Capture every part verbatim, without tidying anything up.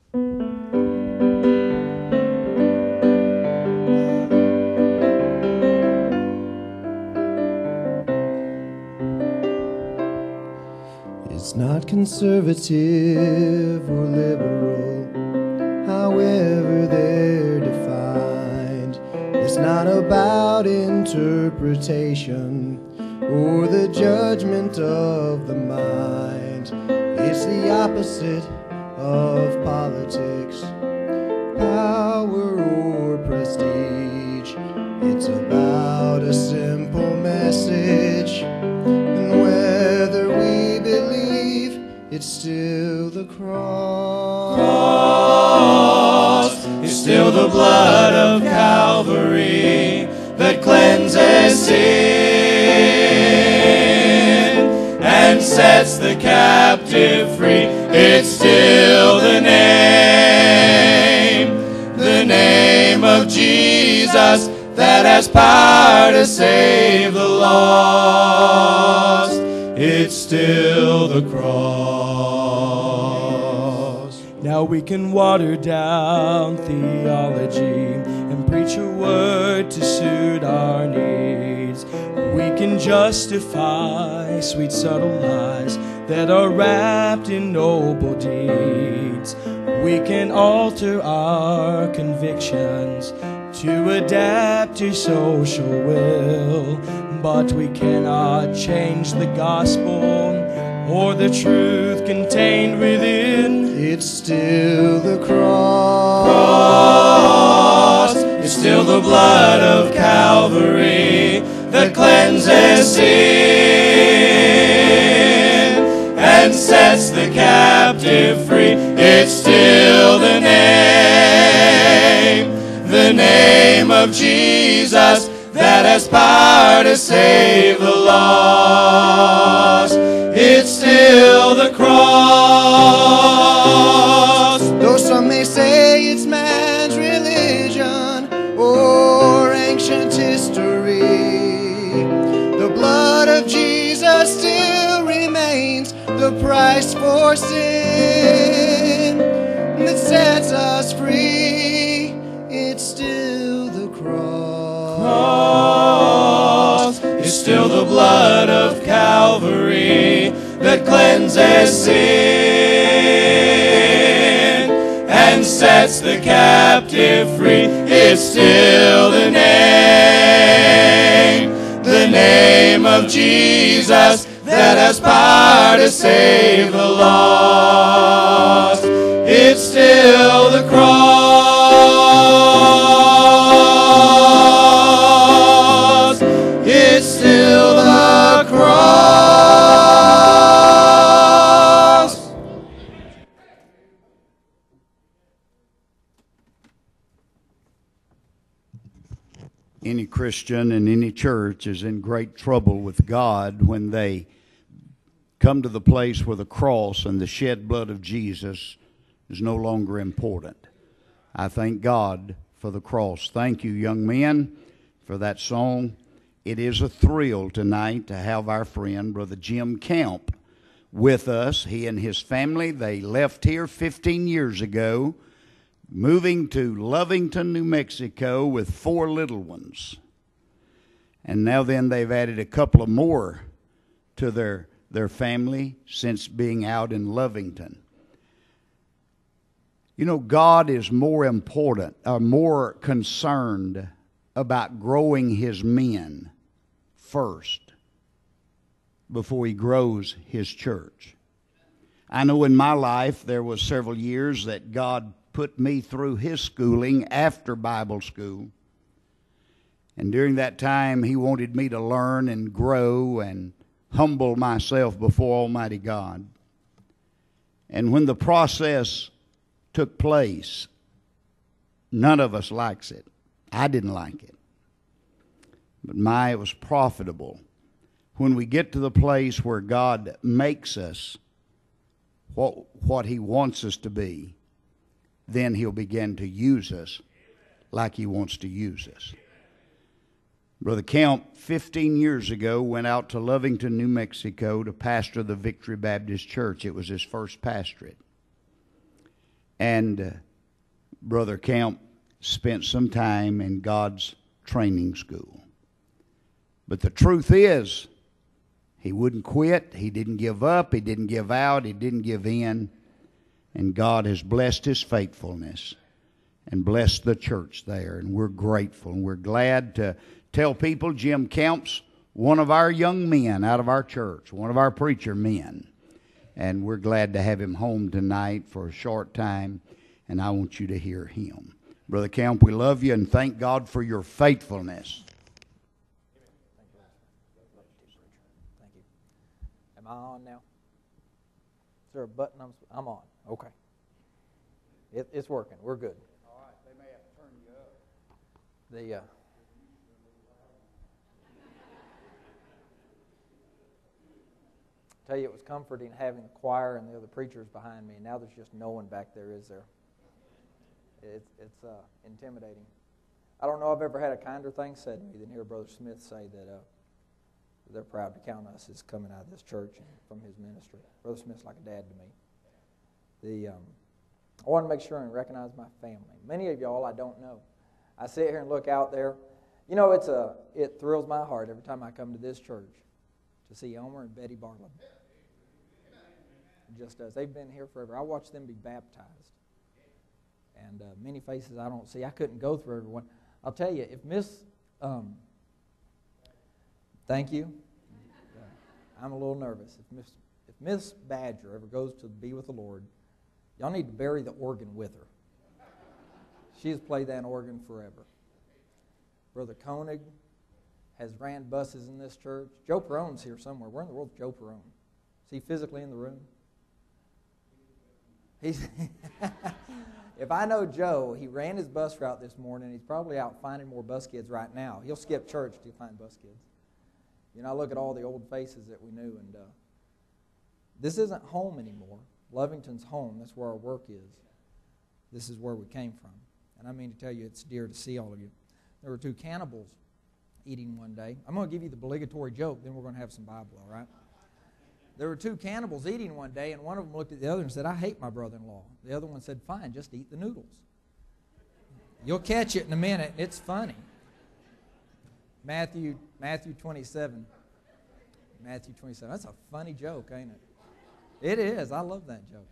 It's not conservative or liberal, however they're defined. It's not about interpretation or the judgment of the mind. It's the opposite of politics, power or prestige. It's about a simple message, and whether we believe, it's still the cross. Cross is still the blood of Calvary that cleanses sin and sets the captive free. It's still the name, the name of Jesus that has power to save the lost. It's still the cross. Now we can water down theology and preach a word to suit our needs. We can justify sweet subtle lies that are wrapped in noble deeds. We can alter our convictions to adapt to social will, but we cannot change the gospel or the truth contained within. It's still the cross. Cross is still the blood of Calvary that cleanses sin and sets the captive free. It's still the name, the name of Jesus that has power to save the lost. It's still the cross. Though some may say it's man's religion or ancient history, the blood of Jesus still remains the price for sin that sets us free. It's still the cross. Cross is still the blood of Calvary that cleanses sin and sets the captive free. It's still the name, the name of Jesus that has power to save the lost. It's still the cross. It's still the cross. Any Christian in any church is in great trouble with God when they come to the place where the cross and the shed blood of Jesus is no longer important. I thank God for the cross. Thank you, young men, for that song. It is a thrill tonight to have our friend, Brother Jim Camp, with us. He and his family, they left here fifteen years ago, moving to Lovington, New Mexico with four little ones. And now then they've added a couple of more to their, their family since being out in Lovington. You know, God is more important, or more concerned about growing his men first before he grows his church. I know in my life there was several years that God put me through his schooling after Bible school. And during that time, he wanted me to learn and grow and humble myself before Almighty God. And when the process took place, none of us likes it. I didn't like it. But my, it was profitable. When we get to the place where God makes us what, what he wants us to be, then he'll begin to use us like he wants to use us. Brother Camp, fifteen years ago, went out to Lovington, New Mexico to pastor the Victory Baptist Church. It was his first pastorate. And uh, Brother Camp spent some time in God's training school. But the truth is, he wouldn't quit. He didn't give up. He didn't give out. He didn't give in. And God has blessed his faithfulness and blessed the church there. And we're grateful. And we're glad to tell people Jim Kemp's one of our young men out of our church, one of our preacher men. And we're glad to have him home tonight for a short time. And I want you to hear him. Brother Kemp, we love you and thank God for your faithfulness. Thank you. Am I on now? Is there a button? I'm, I'm on. Okay. It, it's working. We're good. All right. They may have to turn you up. The, uh, tell you, it was comforting having the choir and the other preachers behind me, and now there's just no one back there, is there? It's, it's uh, intimidating. I don't know if I've ever had a kinder thing said to me than hear Brother Smith say that uh, they're proud to count us as coming out of this church and from his ministry. Brother Smith's like a dad to me. The um, I want to make sure and recognize my family. Many of y'all I don't know. I sit here and look out there. You know, it's a it thrills my heart every time I come to this church to see Elmer and Betty Bartlett. It just does. They've been here forever. I watched them be baptized. And uh, many faces I don't see. I couldn't go through everyone. I'll tell you, if Miss, um, thank you. Uh, I'm a little nervous. If Miss, if Miss Badger ever goes to be with the Lord, y'all need to bury the organ with her. She has played that organ forever. Brother Koenig has ran buses in this church. Joe Perone's here somewhere. Where in the world is Joe Perone? Is he physically in the room? He's if I know Joe, he ran his bus route this morning. He's probably out finding more bus kids right now. He'll skip church to find bus kids. You know, I look at all the old faces that we knew, and uh, this isn't home anymore. Lovington's home. That's where our work is. This is where we came from. And I mean to tell you, it's dear to see all of you. There were two cannibals eating one day. I'm going to give you the obligatory joke, then we're going to have some Bible, all right? There were two cannibals eating one day, and one of them looked at the other and said, I hate my brother-in-law. The other one said, fine, just eat the noodles. You'll catch it in a minute. It's funny. Matthew Matthew twenty-seven. Matthew twenty-seven. That's a funny joke, ain't it? It is. I love that joke.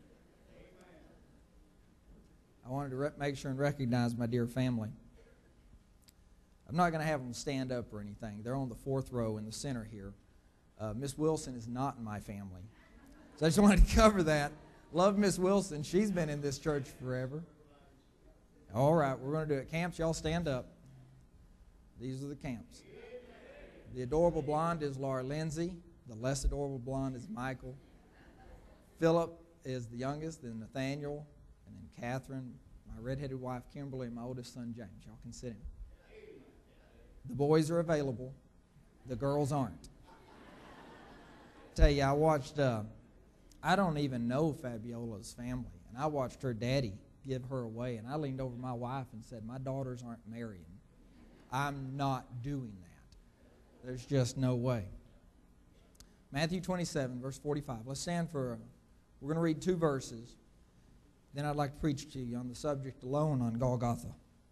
I wanted to re- make sure and recognize my dear family. I'm not going to have them stand up or anything. They're on the fourth row in the center here. Uh, Miss Wilson is not in my family. So I just wanted to cover that. Love Miss Wilson. She's been in this church forever. All right, we're going to do it. Camps, y'all stand up. These are the camps. The adorable blonde is Laura Lindsay. The less adorable blonde is Michael. Philip is the youngest, then Nathaniel, and then Catherine, my redheaded wife Kimberly, and my oldest son James. Y'all can sit in. The boys are available. The girls aren't. Tell you, I watched, uh, I don't even know Fabiola's family, and I watched her daddy give her away, and I leaned over my wife and said, my daughters aren't marrying. I'm not doing that. There's just no way. Matthew twenty-seven, verse forty-five. Let's stand for, a, we're going to read two verses. Then I'd like to preach to you on the subject alone on Golgotha.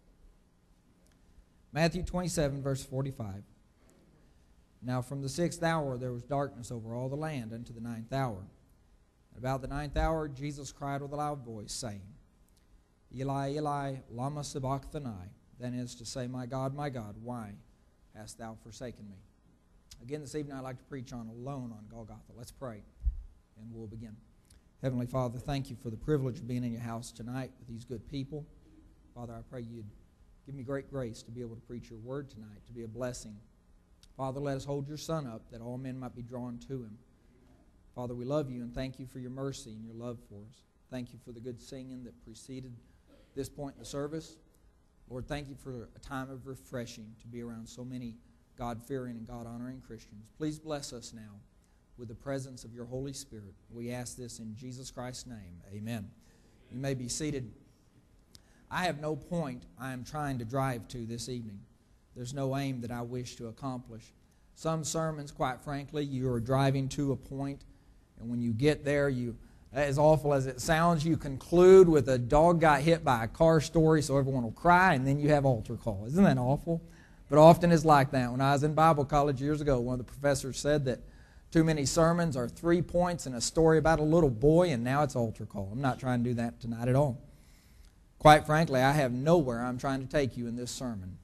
Matthew twenty-seven, verse forty-five. Now from the sixth hour there was darkness over all the land unto the ninth hour. About the ninth hour Jesus cried with a loud voice, saying, Eli, Eli, lama sabachthani. That is to say, my God, my God, why hast thou forsaken me? Again this evening I'd like to preach on alone on Golgotha. Let's pray, and we'll begin. Heavenly Father, thank you for the privilege of being in your house tonight with these good people. Father, I pray you'd give me great grace to be able to preach your word tonight, to be a blessing. Father, let us hold your Son up that all men might be drawn to him. Father, we love you and thank you for your mercy and your love for us. Thank you for the good singing that preceded this point in the service. Lord, thank you for a time of refreshing to be around so many God-fearing and God-honoring Christians. Please bless us now with the presence of your Holy Spirit. We ask this in Jesus Christ's name. Amen. You may be seated. I have no point I am trying to drive to this evening. There's no aim that I wish to accomplish. Some sermons, quite frankly, you are driving to a point, and when you get there, you As awful as it sounds, you conclude with a dog got hit by a car story so everyone will cry, and then you have altar call. Isn't that awful? But often it's like that. When I was in Bible college years ago, one of the professors said that too many sermons are three points and a story about a little boy, and now it's altar call. I'm not trying to do that tonight at all. Quite frankly, I have nowhere I'm trying to take you in this sermon.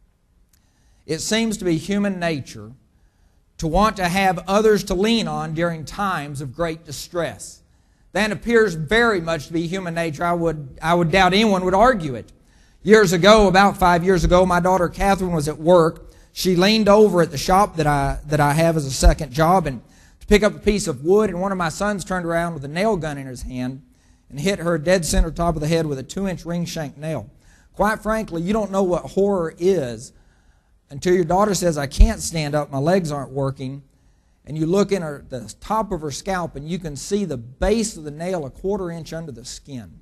It seems to be human nature to want to have others to lean on during times of great distress. That appears very much to be human nature. I would, I would doubt anyone would argue it. Years ago, about five years ago, my daughter Catherine was at work. She leaned over at the shop that I, that I have as a second job and to pick up a piece of wood, and one of my sons turned around with a nail gun in his hand and hit her dead center top of the head with a two-inch ring shank nail. Quite frankly, you don't know what horror is until your daughter says, I can't stand up, my legs aren't working. And you look in her, the top of her scalp, and you can see the base of the nail a quarter inch under the skin.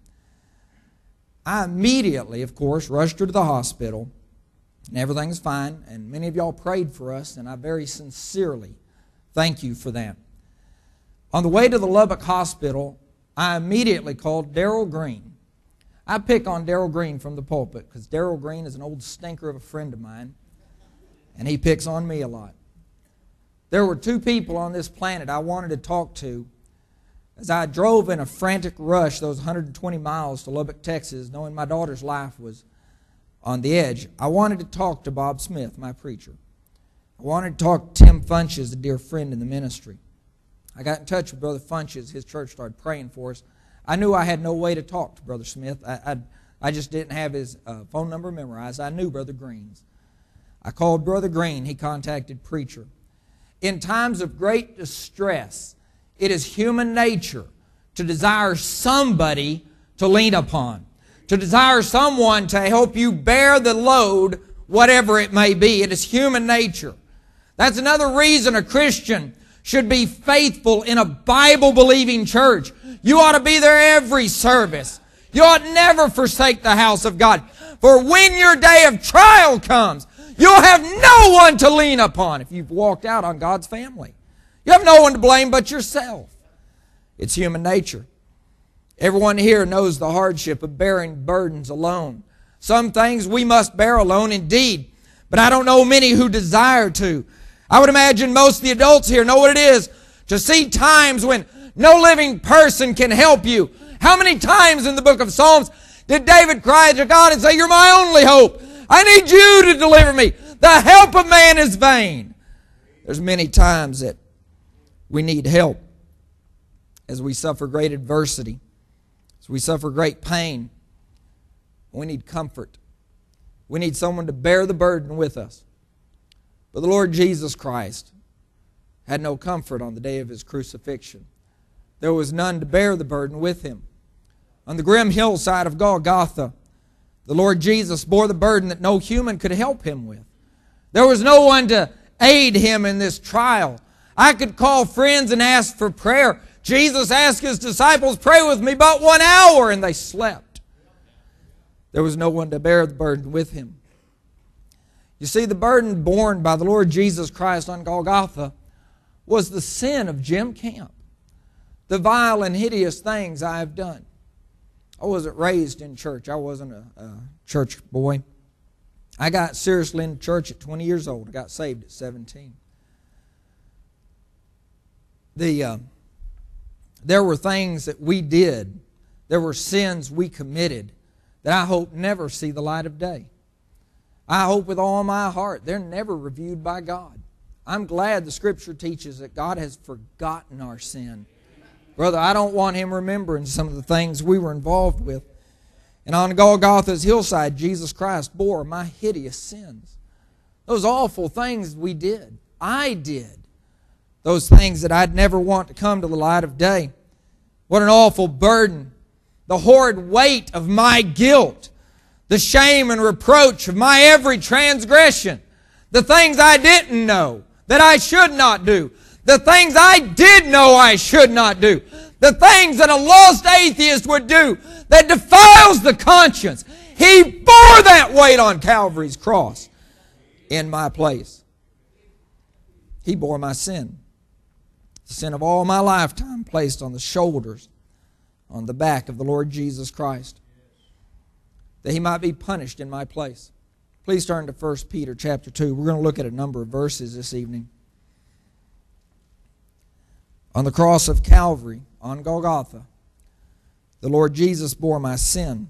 I immediately, of course, rushed her to the hospital, and everything's fine. And many of y'all prayed for us, and I very sincerely thank you for that. On the way to the Lubbock Hospital, I immediately called Darrell Green. I pick on Darrell Green from the pulpit because Darrell Green is an old stinker of a friend of mine, and he picks on me a lot. There were two people on this planet I wanted to talk to as I drove in a frantic rush those one hundred twenty miles to Lubbock, Texas, knowing my daughter's life was on the edge. I wanted to talk to Bob Smith, my preacher. I wanted to talk to Tim Funches, a dear friend in the ministry. I got in touch with Brother Funches. His church started praying for us. I knew I had no way to talk to Brother Smith. I, I, I just didn't have his uh, phone number memorized. I knew Brother Green's. I called Brother Green. He contacted Preacher. In times of great distress, it is human nature to desire somebody to lean upon, to desire someone to help you bear the load, whatever it may be. It is human nature. That's another reason a Christian should be faithful in a Bible-believing church. You ought to be there every service. You ought never forsake the house of God. For when your day of trial comes, you'll have no one to lean upon if you've walked out on God's family. You have no one to blame but yourself. It's human nature. Everyone here knows the hardship of bearing burdens alone. Some things we must bear alone indeed, but I don't know many who desire to. I would imagine most of the adults here know what it is to see times when no living person can help you. How many times in the book of Psalms did David cry to God and say, you're my only hope. I need you to deliver me. The help of man is vain. There's many times that we need help as we suffer great adversity, as we suffer great pain. We need comfort. We need someone to bear the burden with us. But the Lord Jesus Christ had no comfort on the day of His crucifixion. There was none to bear the burden with Him. On the grim hillside of Golgotha, the Lord Jesus bore the burden that no human could help Him with. There was no one to aid Him in this trial. I could call friends and ask for prayer. Jesus asked His disciples, pray with me but one hour, and they slept. There was no one to bear the burden with Him. You see, the burden borne by the Lord Jesus Christ on Golgotha was the sin of Jim Camp. The vile and hideous things I have done. I wasn't raised in church. I wasn't a, a church boy. I got seriously into church at twenty years old. I got saved at seventeen. The, uh, there were things that we did. There were sins we committed that I hope never see the light of day. I hope with all my heart they're never reviewed by God. I'm glad the Scripture teaches that God has forgotten our sin. Brother, I don't want Him remembering some of the things we were involved with. And on Golgotha's hillside, Jesus Christ bore my hideous sins. Those awful things we did. I did. Those things that I'd never want to come to the light of day. What an awful burden. The horrid weight of my guilt. The shame and reproach of my every transgression. The things I didn't know that I should not do. The things I did know I should not do. The things that a lost atheist would do that defiles the conscience. He bore that weight on Calvary's cross in my place. He bore my sin. The sin of all my lifetime placed on the shoulders on the back of the Lord Jesus Christ, that He might be punished in my place. Please turn to First Peter chapter two. We're going to look at a number of verses this evening. On the cross of Calvary, on Golgotha, the Lord Jesus bore my sin.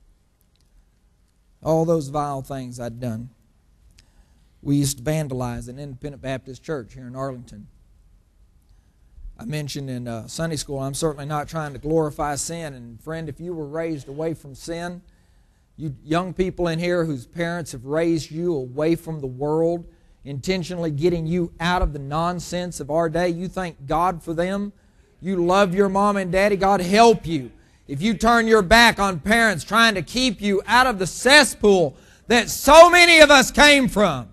All those vile things I'd done. We used to vandalize an independent Baptist church here in Arlington. I mentioned in uh, Sunday school, I'm certainly not trying to glorify sin. And friend, if you were raised away from sin, you young people in here whose parents have raised you away from the world, intentionally getting you out of the nonsense of our day, you thank God for them. You love your mom and daddy. God help you if you turn your back on parents trying to keep you out of the cesspool that so many of us came from.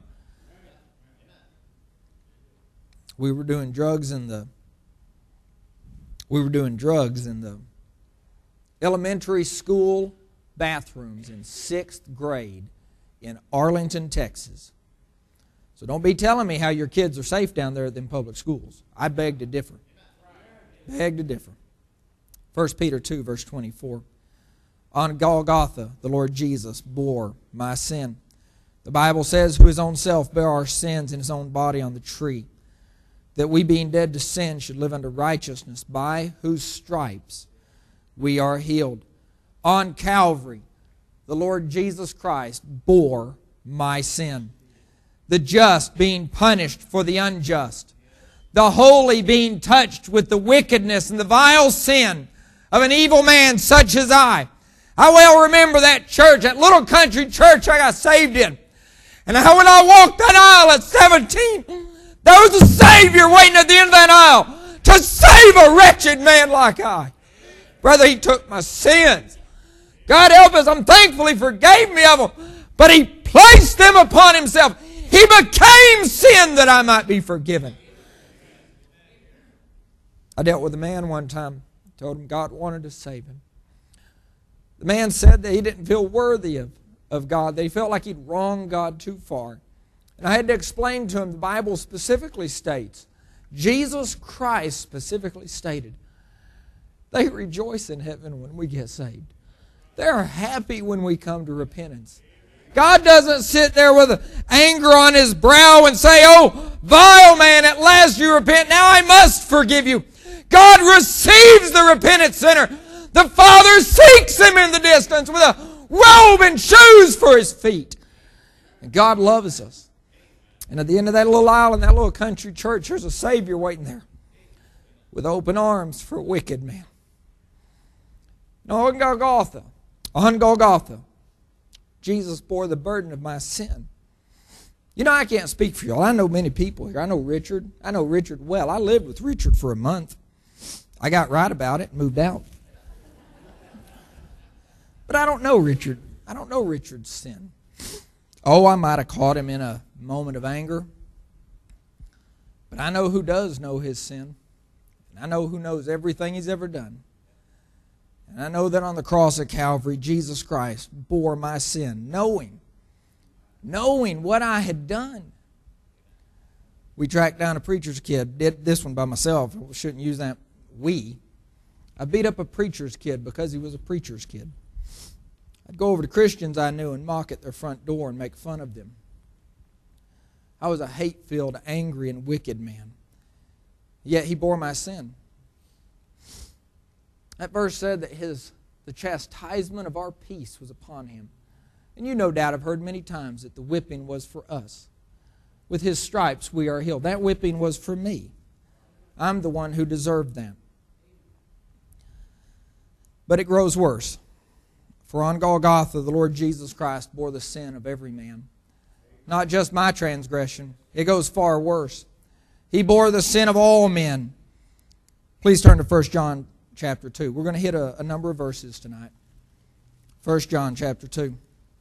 We were doing drugs in the we were doing drugs in the elementary school bathrooms in sixth grade in Arlington, Texas. So don't be telling me how your kids are safe down there at them public schools. I beg to differ. Beg to differ. First Peter two, verse twenty-four. On Golgotha, the Lord Jesus bore my sin. The Bible says, who His own self bare our sins in His own body on the tree, that we being dead to sin should live unto righteousness, by whose stripes we are healed. On Calvary, the Lord Jesus Christ bore my sin. The just being punished for the unjust. The holy being touched with the wickedness and the vile sin of an evil man such as I. I well remember that church, that little country church I got saved in. And when I walked that aisle at seventeen, there was a Savior waiting at the end of that aisle to save a wretched man like I. Brother, He took my sins. God help us, I'm thankful He forgave me of them. But He placed them upon Himself. He became sin that I might be forgiven. I dealt with a man one time. Told him God wanted to save him. The man said that he didn't feel worthy of, of God, that he felt like he'd wronged God too far. And I had to explain to him the Bible specifically states, Jesus Christ specifically stated, they rejoice in heaven when we get saved. They're happy when we come to repentance. God doesn't sit there with anger on His brow and say, oh, vile man, at last you repent. Now I must forgive you. God receives the repentant sinner. The Father seeks him in the distance with a robe and shoes for his feet. And God loves us. And at the end of that little aisle in that little country church, there's a Savior waiting there with open arms for a wicked man. Now, on Golgotha, on Golgotha, Jesus bore the burden of my sin. You know, I can't speak for y'all. I know many people here. I know Richard. I know Richard well. I lived with Richard for a month. I got right about it and moved out. But I don't know Richard. I don't know Richard's sin. Oh, I might have caught him in a moment of anger. But I know who does know his sin. And I know who knows everything he's ever done. And I know that on the cross of Calvary, Jesus Christ bore my sin, knowing, knowing what I had done. We tracked down a preacher's kid. Did this one by myself. I shouldn't use that we. I beat up a preacher's kid because he was a preacher's kid. I'd go over to Christians I knew and mock at their front door and make fun of them. I was a hate-filled, angry, and wicked man. Yet He bore my sin. That verse said that his the chastisement of our peace was upon Him. And you no doubt have heard many times that the whipping was for us. With His stripes we are healed. That whipping was for me. I'm the one who deserved that. But it grows worse. For on Golgotha the Lord Jesus Christ bore the sin of every man. Not just my transgression. It goes far worse. He bore the sin of all men. Please turn to First John chapter two. We're going to hit a, a number of verses tonight. First John chapter two.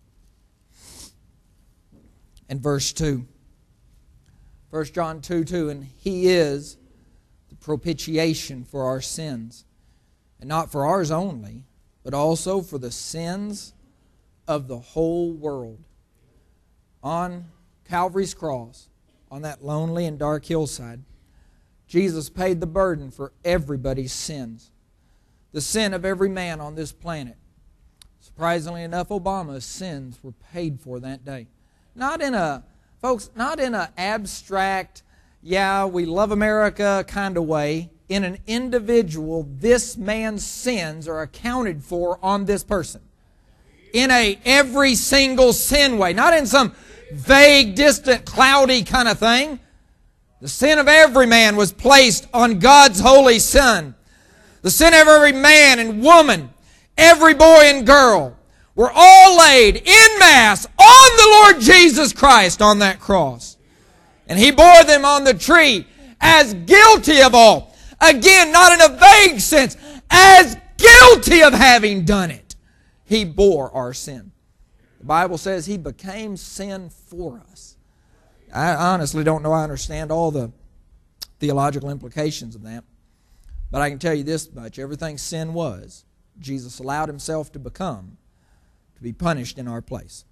And verse two. First John two two. And He is the propitiation for our sins. And not for ours only, but also for the sins of the whole world. On Calvary's cross, on that lonely and dark hillside, Jesus paid the burden for everybody's sins. the sin of every man on this planet. Surprisingly enough, Obama's sins were paid for that day. Not in a, folks, not in an abstract, yeah, we love America kind of way. In an individual, this man's sins are accounted for on this person. In a every single sin way. Not in some vague, distant, cloudy kind of thing. The sin of every man was placed on God's holy Son. The sin of every man and woman, every boy and girl, were all laid in mass on the Lord Jesus Christ on that cross. And He bore them on the tree as guilty of all. Again, not in a vague sense, as guilty of having done it. He bore our sin. The Bible says He became sin for us. I honestly don't know I understand all the theological implications of that. But I can tell you this much. Everything sin was, Jesus allowed Himself to become, to be punished in our place.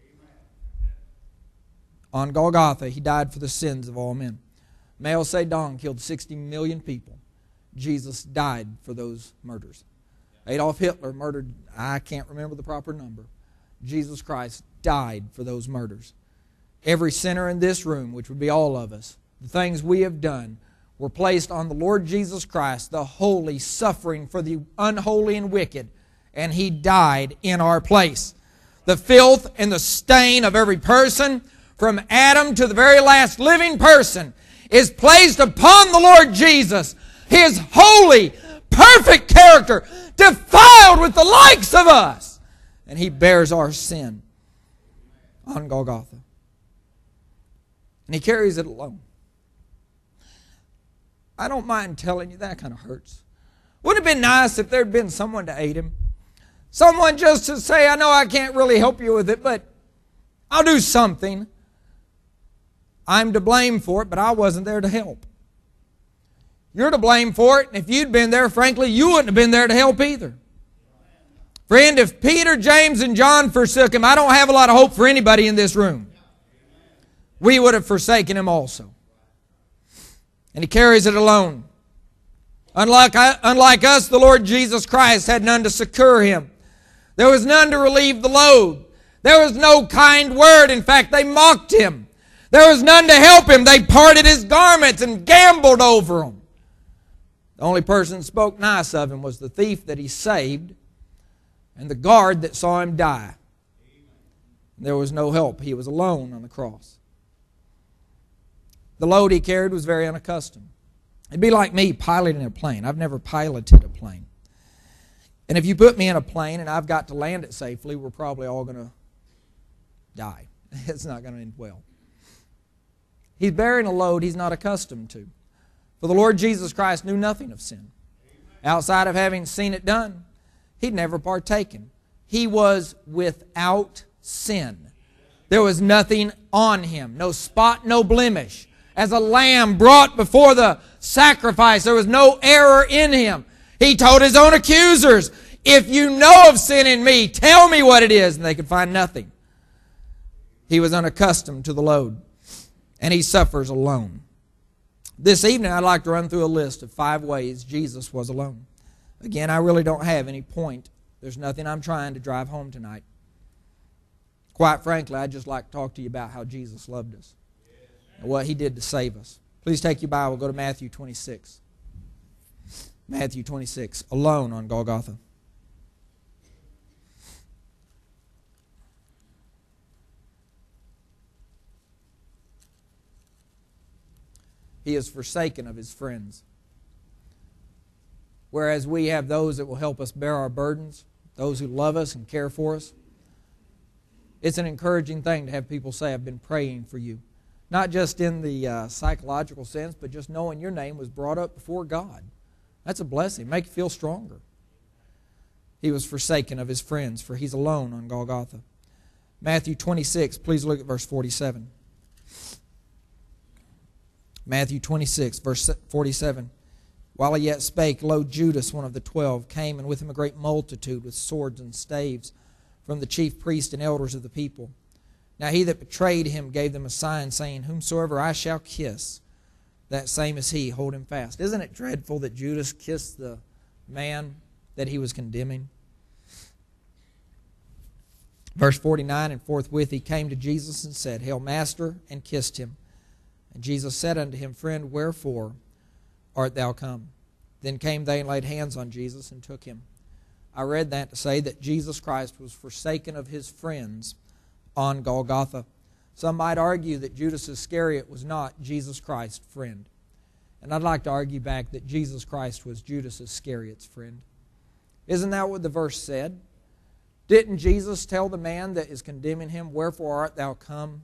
On Golgotha, He died for the sins of all men. Mao Zedong killed sixty million people. Jesus died for those murders. Adolf Hitler murdered, I can't remember the proper number. Jesus Christ died for those murders. Every sinner in this room, which would be all of us, the things we have done, were placed on the Lord Jesus Christ, the holy, suffering for the unholy and wicked, and He died in our place. The filth and the stain of every person, from Adam to the very last living person, is placed upon the Lord Jesus. His holy, perfect character, defiled with the likes of us. And He bears our sin on Golgotha. And He carries it alone. I don't mind telling you, that kind of hurts. Wouldn't it have been nice if there had been someone to aid Him? Someone just to say, I know I can't really help you with it, but I'll do something. I'm to blame for it, but I wasn't there to help. You're to blame for it, and if you'd been there, frankly, you wouldn't have been there to help either. Friend, if Peter, James, and John forsook Him, I don't have a lot of hope for anybody in this room. We would have forsaken Him also. And He carries it alone. Unlike, unlike us, the Lord Jesus Christ had none to succor Him. There was none to relieve the load. There was no kind word. In fact, they mocked Him. There was none to help Him. They parted His garments and gambled over Him. The only person that spoke nice of Him was the thief that He saved and the guard that saw Him die. There was no help. He was alone on the cross. The load He carried was very unaccustomed. It'd be like me piloting a plane. I've never piloted a plane. And if you put me in a plane and I've got to land it safely, we're probably all going to die. It's not going to end well. He's bearing a load He's not accustomed to. For the Lord Jesus Christ knew nothing of sin. Outside of having seen it done, He'd never partaken. He was without sin. There was nothing on Him. No spot, no blemish. As a lamb brought before the sacrifice, there was no error in Him. He told His own accusers, if you know of sin in me, tell me what it is. And they could find nothing. He was unaccustomed to the load. And He suffers alone. This evening, I'd like to run through a list of five ways Jesus was alone. Again, I really don't have any point. There's nothing I'm trying to drive home tonight. Quite frankly, I'd just like to talk to you about how Jesus loved us and what He did to save us. Please take your Bible, go to Matthew twenty-six. Matthew twenty-six, alone on Golgotha. He is forsaken of His friends. Whereas we have those that will help us bear our burdens, those who love us and care for us. It's an encouraging thing to have people say, I've been praying for you. Not just in the uh, psychological sense, but just knowing your name was brought up before God. That's a blessing. Make you feel stronger. He was forsaken of His friends, for He's alone on Golgotha. Matthew twenty-six, please look at verse forty-seven. Matthew twenty-six, verse forty-seven. While He yet spake, lo, Judas, one of the twelve, came, and with him a great multitude with swords and staves from the chief priests and elders of the people. Now he that betrayed Him gave them a sign, saying, whomsoever I shall kiss, that same is he, hold him fast. Isn't it dreadful that Judas kissed the man that he was condemning? Verse forty-nine, and forthwith he came to Jesus and said, Hail, Master, and kissed him. And Jesus said unto him, Friend, wherefore art thou come? Then came they and laid hands on Jesus and took him. I read that to say that Jesus Christ was forsaken of his friends on Golgotha. Some might argue that Judas Iscariot was not Jesus Christ's friend. And I'd like to argue back that Jesus Christ was Judas Iscariot's friend. Isn't that what the verse said? Didn't Jesus tell the man that is condemning him, Wherefore art thou come,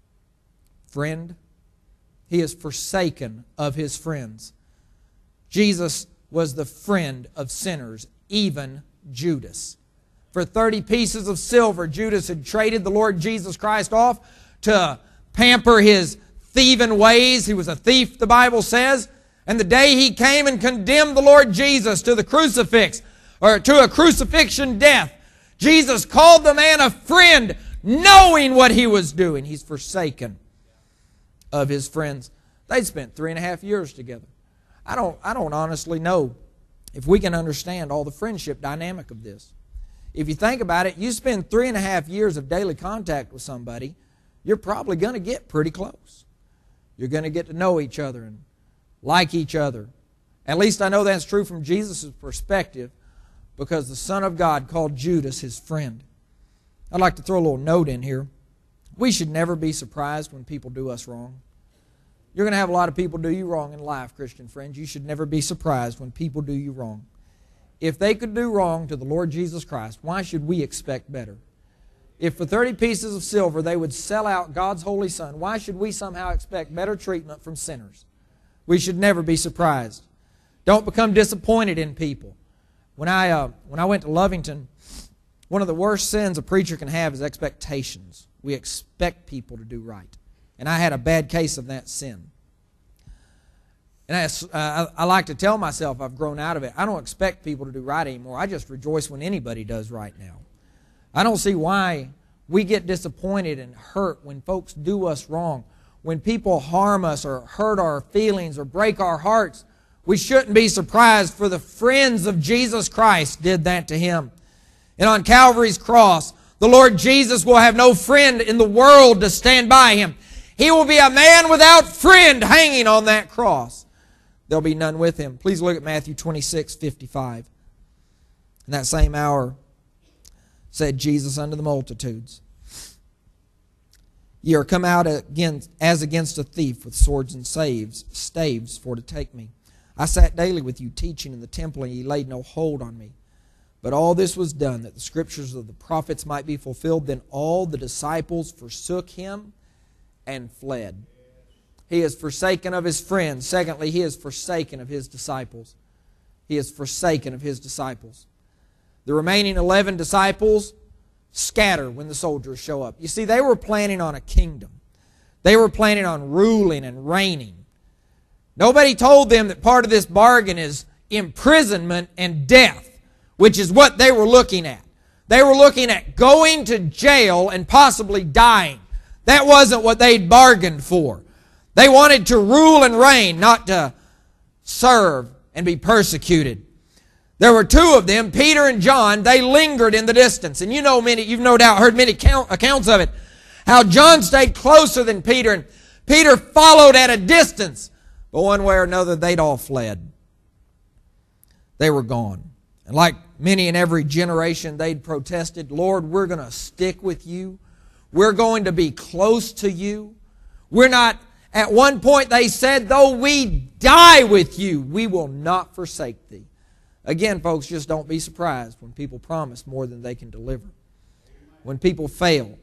friend? He is forsaken of his friends. Jesus was the friend of sinners, even Judas. For thirty pieces of silver, Judas had traded the Lord Jesus Christ off to pamper his thieving ways. He was a thief, the Bible says. And the day he came and condemned the Lord Jesus to the crucifix, or to a crucifixion death, Jesus called the man a friend, knowing what he was doing. He's forsaken of his friends. They'd spent three and a half years together. I don't, I don't honestly know if we can understand all the friendship dynamic of this. If you think about it, you spend three and a half years of daily contact with somebody, you're probably going to get pretty close. You're going to get to know each other and like each other. At least I know that's true from Jesus' perspective, because the Son of God called Judas his friend. I'd like to throw a little note in here. We should never be surprised when people do us wrong. You're going to have a lot of people do you wrong in life, Christian friends. You should never be surprised when people do you wrong. If they could do wrong to the Lord Jesus Christ, why should we expect better? If for thirty pieces of silver they would sell out God's Holy Son, why should we somehow expect better treatment from sinners? We should never be surprised. Don't become disappointed in people. When I, uh, when I went to Lovington, one of the worst sins a preacher can have is expectations. We expect people to do right. And I had a bad case of that sin. And I, uh, I like to tell myself I've grown out of it. I don't expect people to do right anymore. I just rejoice when anybody does right now. I don't see why we get disappointed and hurt when folks do us wrong. When people harm us or hurt our feelings or break our hearts, we shouldn't be surprised, for the friends of Jesus Christ did that to him. And on Calvary's cross, the Lord Jesus will have no friend in the world to stand by him. He will be a man without friend hanging on that cross. There'll be none with him. Please look at Matthew twenty-six fifty-five. In that same hour said Jesus unto the multitudes, Ye are come out against, as against a thief with swords and staves, staves for to take me. I sat daily with you teaching in the temple, and ye laid no hold on me. But all this was done, that the scriptures of the prophets might be fulfilled. Then all the disciples forsook him and fled. He is forsaken of his friends. Secondly, he is forsaken of his disciples. He is forsaken of his disciples. The remaining eleven disciples scatter when the soldiers show up. You see, they were planning on a kingdom. They were planning on ruling and reigning. Nobody told them that part of this bargain is imprisonment and death, which is what they were looking at. They were looking at going to jail and possibly dying. That wasn't what they'd bargained for. They wanted to rule and reign, not to serve and be persecuted. There were two of them, Peter and John. They lingered in the distance. And you know many, you've no doubt heard many count, accounts of it. How John stayed closer than Peter, and Peter followed at a distance. But one way or another, they'd all fled. They were gone. And like many in every generation, they'd protested, Lord, we're going to stick with you. We're going to be close to you. We're not, at one point they said, though we die with you, we will not forsake thee. Again, folks, just don't be surprised when people promise more than they can deliver. When people fail.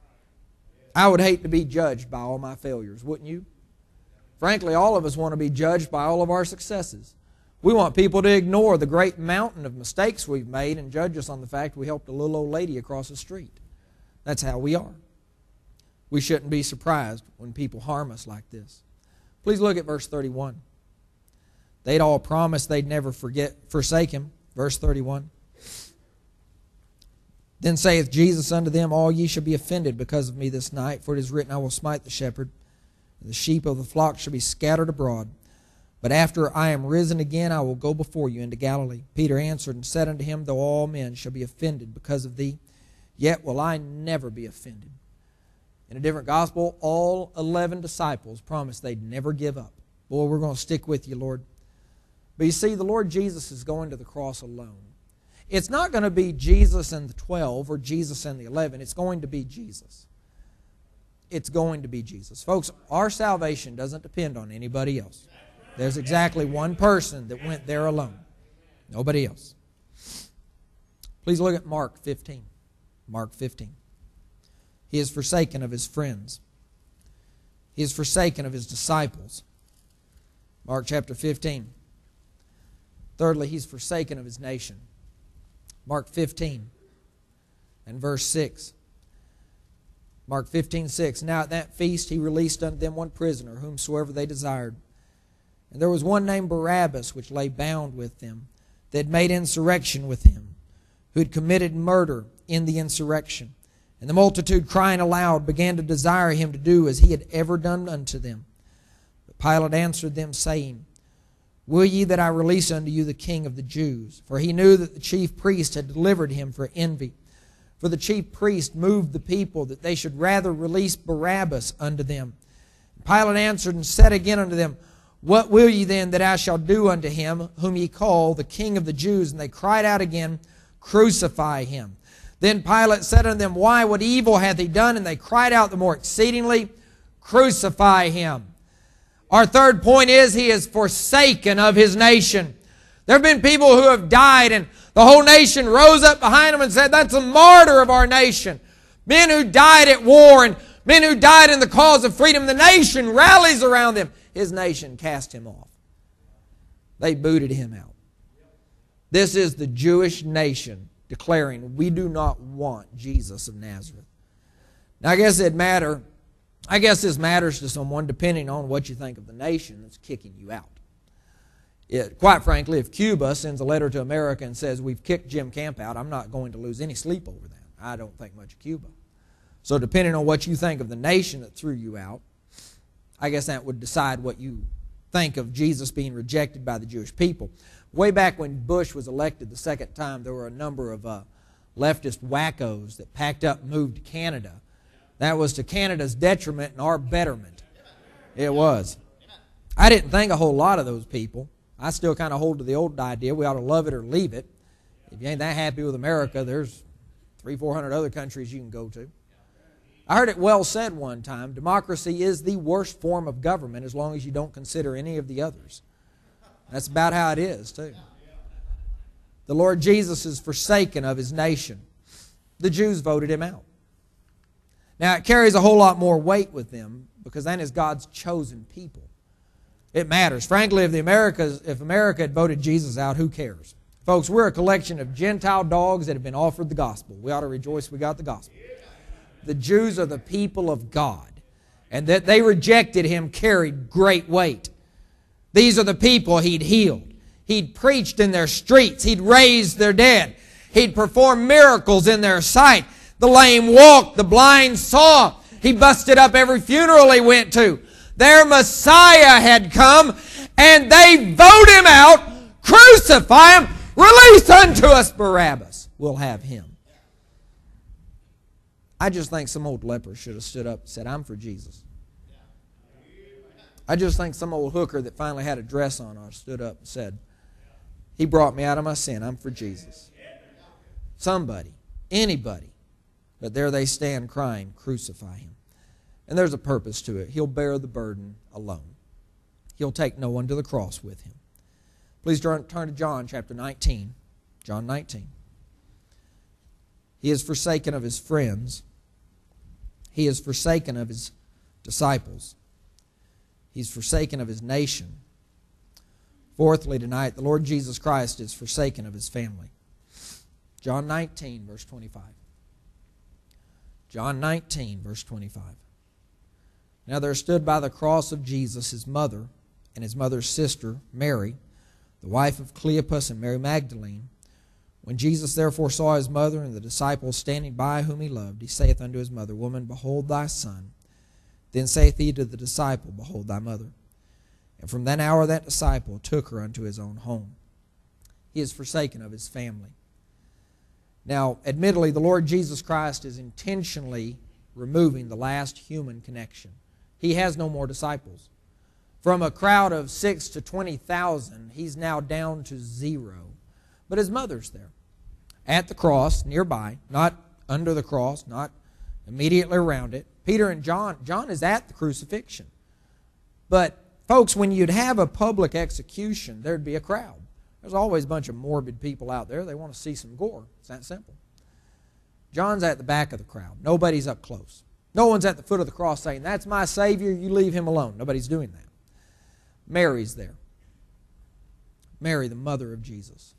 I would hate to be judged by all my failures, wouldn't you? Frankly, all of us want to be judged by all of our successes. We want people to ignore the great mountain of mistakes we've made and judge us on the fact we helped a little old lady across the street. That's how we are. We shouldn't be surprised when people harm us like this. Please look at verse thirty-one. They'd all promised they'd never forget, forsake him. Verse thirty-one. Then saith Jesus unto them, All ye shall be offended because of me this night, for it is written, I will smite the shepherd, and the sheep of the flock shall be scattered abroad. But after I am risen again, I will go before you into Galilee. Peter answered and said unto him, Though all men shall be offended because of thee, yet will I never be offended. In a different gospel, all eleven disciples promised they'd never give up. Boy, we're going to stick with you, Lord. But you see, the Lord Jesus is going to the cross alone. It's not going to be Jesus and the twelve or Jesus and the eleven. It's going to be Jesus. It's going to be Jesus. Folks, our salvation doesn't depend on anybody else. There's exactly one person that went there alone. Nobody else. Please look at Mark fifteen. Mark fifteen. He is forsaken of his friends. He is forsaken of his disciples. Mark chapter fifteen. Thirdly, he's forsaken of his nation. Mark fifteen and verse six. Mark fifteen, six. Now at that feast he released unto them one prisoner, whomsoever they desired. And there was one named Barabbas, which lay bound with them, that had made insurrection with him, who had committed murder in the insurrection. And the multitude, crying aloud, began to desire him to do as he had ever done unto them. But Pilate answered them, saying, Will ye that I release unto you the King of the Jews? For he knew that the chief priest had delivered him for envy. For the chief priest moved the people that they should rather release Barabbas unto them. And Pilate answered and said again unto them, What will ye then that I shall do unto him, whom ye call the King of the Jews? And they cried out again, Crucify him. Then Pilate said unto them, Why, what evil hath he done? And they cried out the more exceedingly, Crucify him. Our third point is he is forsaken of his nation. There have been people who have died and the whole nation rose up behind them and said, That's a martyr of our nation. Men who died at war and men who died in the cause of freedom. The nation rallies around them. His nation cast him off. They booted him out. This is the Jewish nation declaring, we do not want Jesus of Nazareth. Now I guess it matter. I guess this matters to someone depending on what you think of the nation that's kicking you out. It, quite frankly, if Cuba sends a letter to America and says, we've kicked Jim Camp out, I'm not going to lose any sleep over that. I don't think much of Cuba. So depending on what you think of the nation that threw you out, I guess that would decide what you think of Jesus being rejected by the Jewish people. Way back when Bush was elected the second time, there were a number of uh, leftist wackos that packed up and moved to Canada. That was to Canada's detriment and our betterment. It was. I didn't think a whole lot of those people. I still kind of hold to the old idea, we ought to love it or leave it. If you ain't that happy with America, there's three, four hundred other countries you can go to. I heard it well said one time, democracy is the worst form of government as long as you don't consider any of the others. That's about how it is, too. The Lord Jesus is forsaken of his nation. The Jews voted him out. Now, it carries a whole lot more weight with them because that is God's chosen people. It matters. Frankly, if, the Americas, if America had voted Jesus out, who cares? Folks, we're a collection of Gentile dogs that have been offered the gospel. We ought to rejoice we got the gospel. The Jews are the people of God. And that they rejected him carried great weight. These are the people he'd healed. He'd preached in their streets. He'd raised their dead. He'd performed miracles in their sight. The lame walked. The blind saw. He busted up every funeral he went to. Their Messiah had come, and they vote him out, crucify him, release unto us Barabbas. We'll have him. I just think some old leper should have stood up and said, I'm for Jesus. I just think some old hooker that finally had a dress on or stood up and said, He brought me out of my sin. I'm for Jesus. Somebody, anybody. But there they stand crying, crucify him. And there's a purpose to it. He'll bear the burden alone. He'll take no one to the cross with him. Please turn, turn to John chapter nineteen. John nineteen. He is forsaken of his friends. He is forsaken of his disciples. He's forsaken of his nation. Fourthly, tonight, the Lord Jesus Christ is forsaken of his family. John nineteen, verse twenty-five. John nineteen, verse twenty-five. Now there stood by the cross of Jesus his mother and his mother's sister, Mary, the wife of Cleopas and Mary Magdalene. When Jesus therefore saw his mother and the disciples standing by whom he loved, he saith unto his mother, Woman, behold thy son. Then saith he to the disciple, Behold thy mother. And from that hour that disciple took her unto his own home. He is forsaken of his family. Now, admittedly, the Lord Jesus Christ is intentionally removing the last human connection. He has no more disciples. From a crowd of six to twenty thousand, he's now down to zero. But his mother's there, at the cross, nearby, not under the cross, not immediately around it. Peter and John, John is at the crucifixion. But, folks, when you'd have a public execution, there'd be a crowd. There's always a bunch of morbid people out there. They want to see some gore. It's that simple. John's at the back of the crowd. Nobody's up close. No one's at the foot of the cross saying, "That's my Savior, you leave him alone." Nobody's doing that. Mary's there. Mary, the mother of Jesus.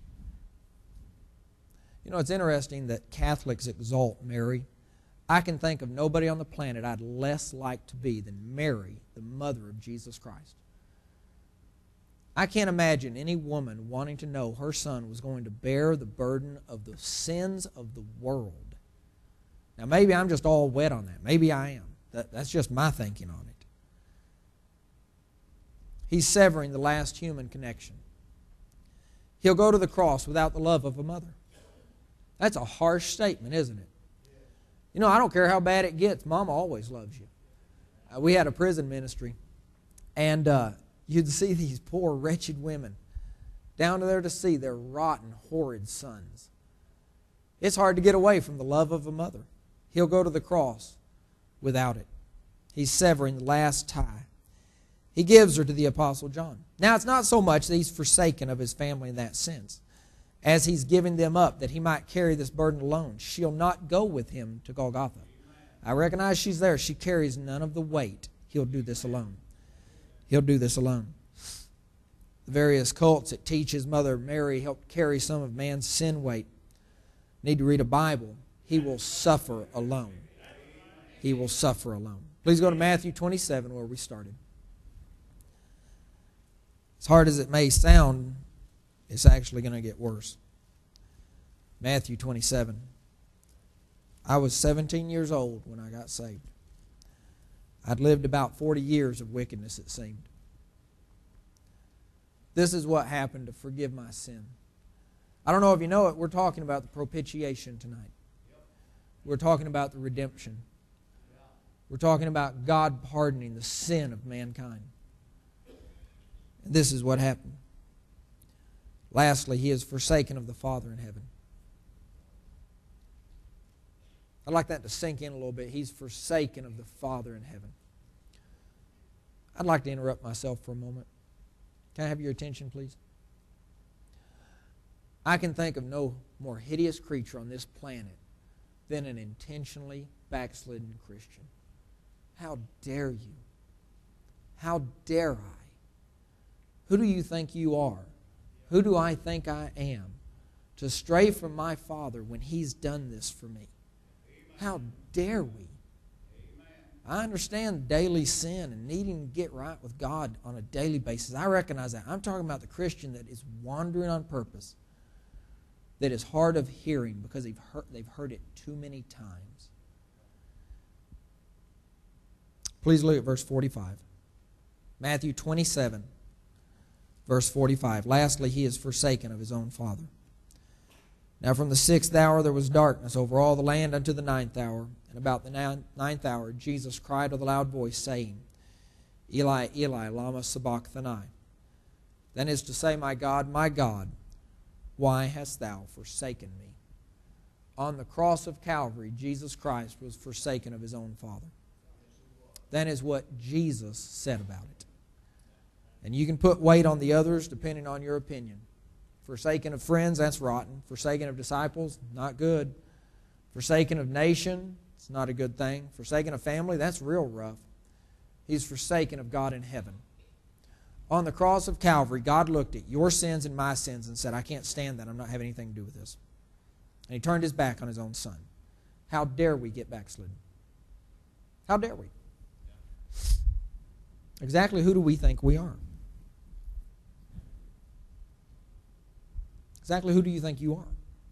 You know, it's interesting that Catholics exalt Mary. I can think of nobody on the planet I'd less like to be than Mary, the mother of Jesus Christ. I can't imagine any woman wanting to know her son was going to bear the burden of the sins of the world. Now, maybe I'm just all wet on that. Maybe I am. That, that's just my thinking on it. He's severing the last human connection. He'll go to the cross without the love of a mother. That's a harsh statement, isn't it? You know, I don't care how bad it gets. Mama always loves you. Uh, we had a prison ministry, and uh, you'd see these poor, wretched women down to there to see their rotten, horrid sons. It's hard to get away from the love of a mother. He'll go to the cross without it. He's severing the last tie. He gives her to the Apostle John. Now, it's not so much that he's forsaken of his family in that sense, as he's giving them up that he might carry this burden alone. She'll not go with him to Golgotha. I recognize she's there. She carries none of the weight. He'll do this alone. He'll do this alone. The various cults that teach his mother Mary helped carry some of man's sin weight need to read a Bible. He will suffer alone. He will suffer alone. Please go to Matthew twenty-seven, where we started. As hard as it may sound, it's actually going to get worse. Matthew twenty-seven. I was seventeen years old when I got saved. I'd lived about forty years of wickedness, it seemed. This is what happened to forgive my sin. I don't know if you know it, we're talking about the propitiation tonight. We're talking about the redemption. We're talking about God pardoning the sin of mankind. And this is what happened. Lastly, he is forsaken of the Father in heaven. I'd like that to sink in a little bit. He's forsaken of the Father in heaven. I'd like to interrupt myself for a moment. Can I have your attention, please? I can think of no more hideous creature on this planet than an intentionally backslidden Christian. How dare you? How dare I? Who do you think you are? Who do I think I am to stray from my Father when He's done this for me? How dare we? I understand daily sin and needing to get right with God on a daily basis. I recognize that. I'm talking about the Christian that is wandering on purpose, that is hard of hearing because they've heard, they've heard it too many times. Please look at verse forty-five. Matthew twenty-seven, verse forty-five. Lastly, he is forsaken of his own Father. Now from the sixth hour there was darkness over all the land unto the ninth hour. And about the ninth hour Jesus cried with a loud voice, saying, Eli, Eli, lama sabachthani. That is to say, My God, my God, why hast thou forsaken me? On the cross of Calvary, Jesus Christ was forsaken of his own Father. That is what Jesus said about it. And you can put weight on the others depending on your opinion. Forsaken of friends, that's rotten. Forsaken of disciples, not good. Forsaken of nation, it's not a good thing. Forsaken of family, that's real rough. He's forsaken of God in heaven. On the cross of Calvary, God looked at your sins and my sins and said, I can't stand that. I'm not having anything to do with this. And He turned His back on His own Son. How dare we get backslidden? How dare we? Exactly who do we think we are? Exactly who do you think you are?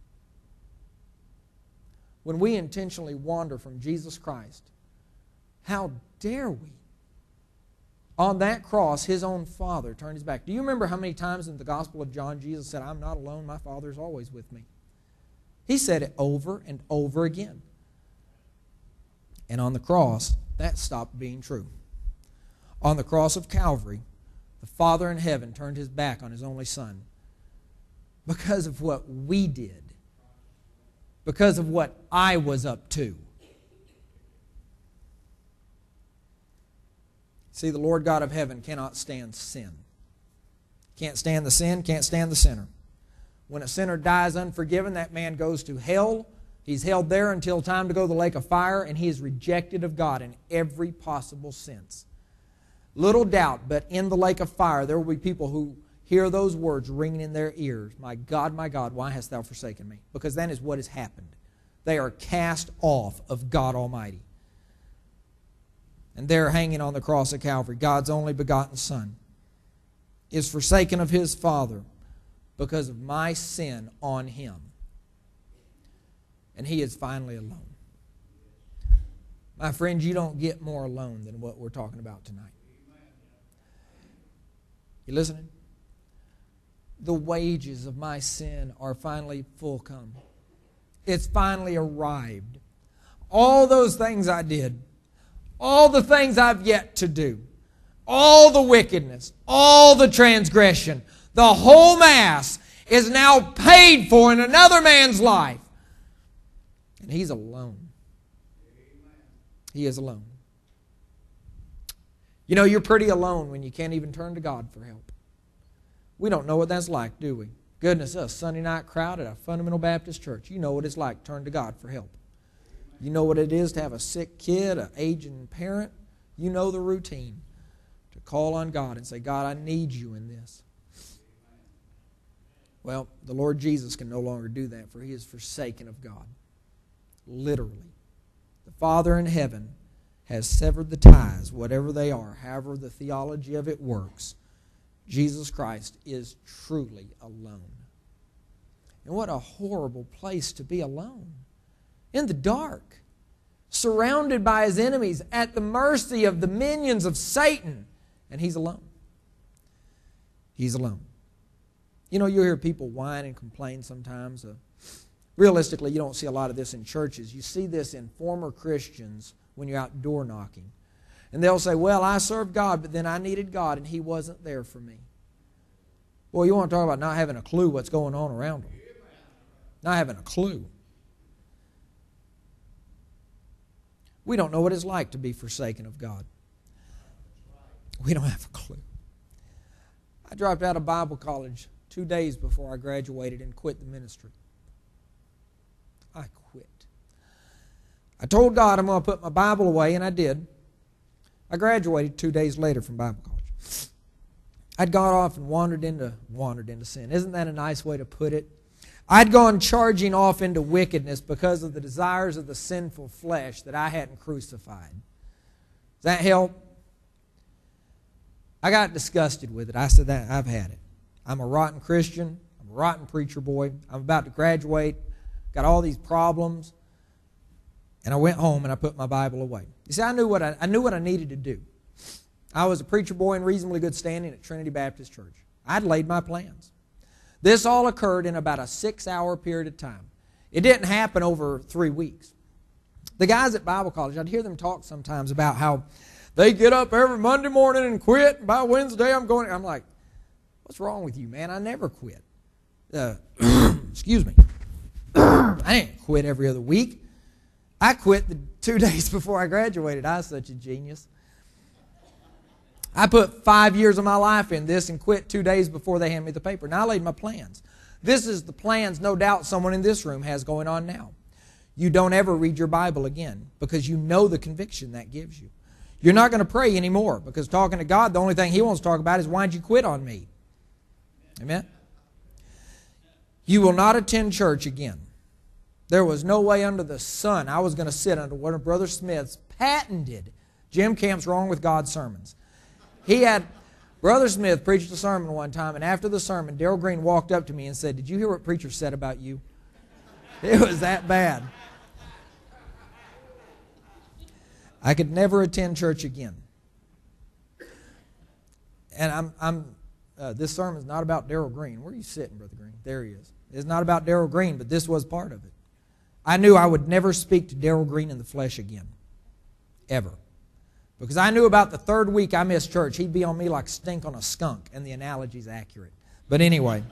When we intentionally wander from Jesus Christ, how dare we? On that cross, his own Father turned his back. Do you remember how many times in the Gospel of John Jesus said, I'm not alone, my Father is always with me? He said it over and over again. And on the cross, that stopped being true. On the cross of Calvary, the Father in heaven turned his back on his only Son because of what we did, because of what I was up to. See, the Lord God of heaven cannot stand sin. Can't stand the sin, can't stand the sinner. When a sinner dies unforgiven, that man goes to hell. He's held there until time to go to the lake of fire, and he is rejected of God in every possible sense. Little doubt, but in the lake of fire, there will be people who hear those words ringing in their ears. My God, my God, why hast thou forsaken me? Because that is what has happened. They are cast off of God Almighty. And there hanging on the cross of Calvary, God's only begotten Son is forsaken of his Father because of my sin on him. And he is finally alone. My friends, you don't get more alone than what we're talking about tonight. You listening? The wages of my sin are finally full come. It's finally arrived. All those things I did, all the things I've yet to do, all the wickedness, all the transgression, the whole mass is now paid for in another man's life. And he's alone. He is alone. You know, you're pretty alone when you can't even turn to God for help. We don't know what that's like, do we? Goodness, a Sunday night crowd at a fundamental Baptist church. You know what it's like to turn to God for help. You know what it is to have a sick kid, an aging parent. You know the routine. To call on God and say, God, I need you in this. Well, the Lord Jesus can no longer do that, for he is forsaken of God. Literally. The Father in heaven has severed the ties, whatever they are, however the theology of it works. Jesus Christ is truly alone. And what a horrible place to be alone. In the dark, surrounded by his enemies, at the mercy of the minions of Satan, and he's alone. He's alone. You know, you hear people whine and complain sometimes. Uh, realistically, you don't see a lot of this in churches. You see this in former Christians when you're out door knocking. And they'll say, well, I served God, but then I needed God, and he wasn't there for me. Well, you want to talk about not having a clue what's going on around them. Not having a clue. We don't know what it's like to be forsaken of God. We don't have a clue. I dropped out of Bible college two days before I graduated and quit the ministry. I quit. I told God I'm going to put my Bible away, and I did. I graduated two days later from Bible college. I'd gone off and wandered into, wandered into sin. Isn't that a nice way to put it? I'd gone charging off into wickedness because of the desires of the sinful flesh that I hadn't crucified. Does that help? I got disgusted with it. I said, that I've had it. I'm a rotten Christian. I'm a rotten preacher boy. I'm about to graduate. Got all these problems. And I went home and I put my Bible away. You see, I knew what I, I knew what I needed to do. I was a preacher boy in reasonably good standing at Trinity Baptist Church. I'd laid my plans. This all occurred in about a six-hour period of time. It didn't happen over three weeks. The guys at Bible college, I'd hear them talk sometimes about how they get up every Monday morning and quit, and by Wednesday I'm going. I'm like, what's wrong with you, man? I never quit. Uh, excuse me. I didn't quit every other week. I quit the two days before I graduated. I was such a genius. I put five years of my life in this and quit two days before they handed me the paper. Now I laid my plans. This is the plans no doubt someone in this room has going on now. You don't ever read your Bible again because you know the conviction that gives you. You're not going to pray anymore because talking to God, the only thing he wants to talk about is why'd you quit on me? Amen? You will not attend church again. There was no way under the sun I was going to sit under one of Brother Smith's patented Jim Camp's Wrong with God sermons. He had, Brother Smith preached a sermon one time, and after the sermon, Darrell Green walked up to me and said, did you hear what preacher said about you? It was that bad. I could never attend church again. and I'm, I'm uh, this sermon is not about Darrell Green. Where are you sitting, Brother Green? There he is. It's not about Darrell Green, but this was part of it. I knew I would never speak to Darrell Green in the flesh again, ever. Because I knew about the third week I missed church, he'd be on me like stink on a skunk, and the analogy's accurate. But anyway,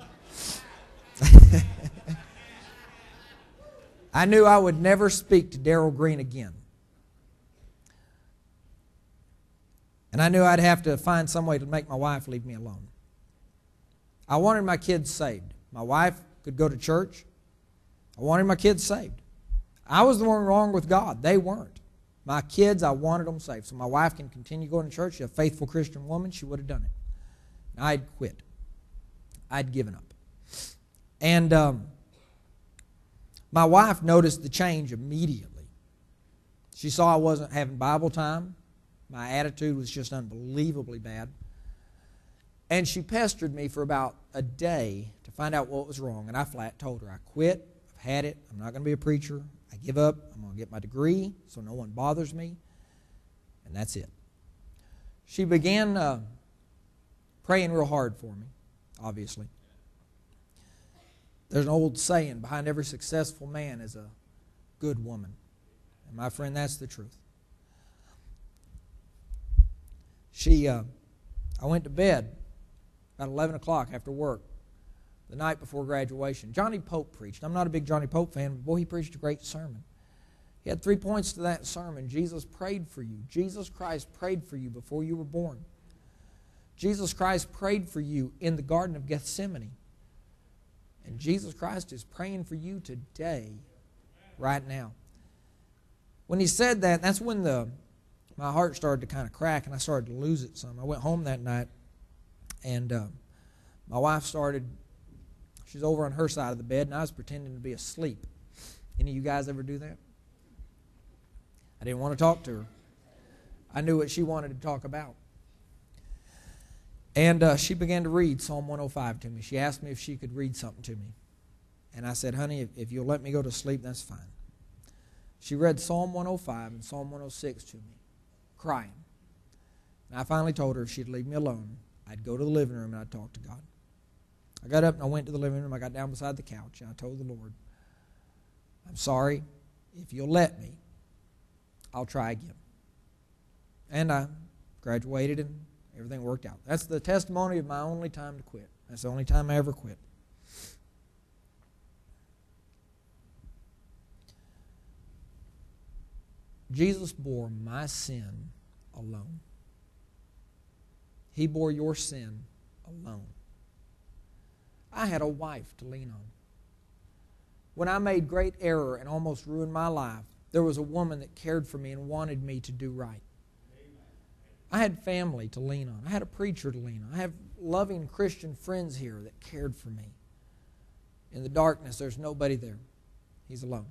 I knew I would never speak to Darrell Green again. And I knew I'd have to find some way to make my wife leave me alone. I wanted my kids saved. My wife could go to church. I wanted my kids saved. I was the one wrong with God. They weren't. My kids, I wanted them saved. So my wife can continue going to church. She's a faithful Christian woman. She would have done it. And I'd quit. I'd given up. And um, my wife noticed the change immediately. She saw I wasn't having Bible time. My attitude was just unbelievably bad. And she pestered me for about a day to find out what was wrong. And I flat told her, I quit. I've had it. I'm not going to be a preacher. I give up. I'm going to get my degree so no one bothers me. And that's it. She began uh, praying real hard for me, obviously. There's an old saying, behind every successful man is a good woman. And my friend, that's the truth. She, uh, I went to bed about eleven o'clock after work the night before graduation. Johnny Pope preached. I'm not a big Johnny Pope fan, but boy, he preached a great sermon. He had three points to that sermon. Jesus prayed for you. Jesus Christ prayed for you before you were born. Jesus Christ prayed for you in the Garden of Gethsemane. And Jesus Christ is praying for you today, right now. When he said that, that's when the my heart started to kind of crack and I started to lose it some. I went home that night and uh, my wife started, she's over on her side of the bed and I was pretending to be asleep. Any of you guys ever do that? I didn't want to talk to her. I knew what she wanted to talk about. And uh, she began to read Psalm one oh five to me. She asked me if she could read something to me. And I said, honey, if, if you'll let me go to sleep, that's fine. She read Psalm one oh five and Psalm one oh six to me, crying. And I finally told her if she'd leave me alone, I'd go to the living room and I'd talk to God. I got up and I went to the living room. I got down beside the couch and I told the Lord, I'm sorry. If you'll let me, I'll try again. And I graduated and everything worked out. That's the testimony of my only time to quit. That's the only time I ever quit. Jesus bore my sin alone. He bore your sin alone. I had a wife to lean on. When I made great error and almost ruined my life, there was a woman that cared for me and wanted me to do right. I had family to lean on. I had a preacher to lean on. I have loving Christian friends here that cared for me. In the darkness, there's nobody there. He's alone.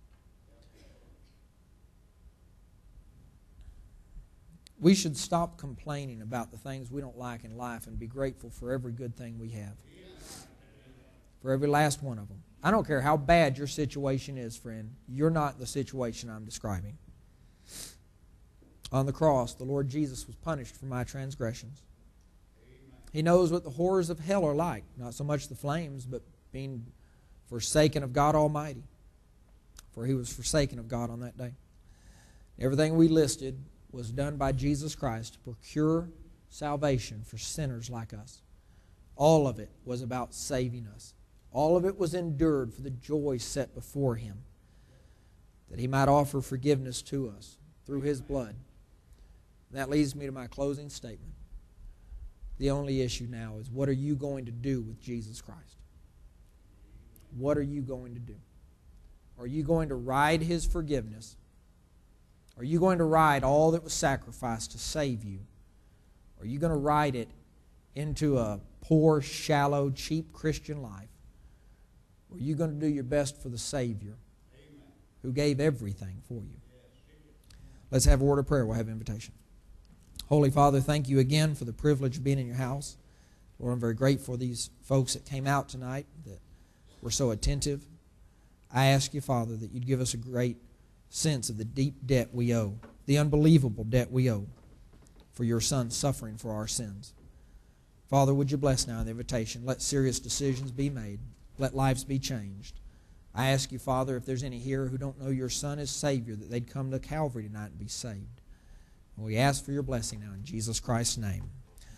We should stop complaining about the things we don't like in life and be grateful for every good thing we have. For every last one of them. I don't care how bad your situation is, friend. You're not the situation I'm describing. On the cross, the Lord Jesus was punished for my transgressions. He knows what the horrors of hell are like. Not so much the flames, but being forsaken of God Almighty. For He was forsaken of God on that day. Everything we listed was done by Jesus Christ to procure salvation for sinners like us. All of it was about saving us. All of it was endured for the joy set before Him, that He might offer forgiveness to us through His blood. And that leads me to my closing statement. The only issue now is, what are you going to do with Jesus Christ? What are you going to do? Are you going to ride His forgiveness? Are you going to ride all that was sacrificed to save you? Or are you going to ride it into a poor, shallow, cheap Christian life? Or are you going to do your best for the Savior who gave everything for you? Let's have a word of prayer. We'll have invitation. Holy Father, thank you again for the privilege of being in your house. Lord, I'm very grateful for these folks that came out tonight that were so attentive. I ask you, Father, that you'd give us a great sense of the deep debt we owe, the unbelievable debt we owe for your Son suffering for our sins. Father, would you bless now the invitation? Let serious decisions be made. Let lives be changed. I ask you, Father, if there's any here who don't know your Son as Savior, that they'd come to Calvary tonight and be saved. And we ask for your blessing now in Jesus Christ's name.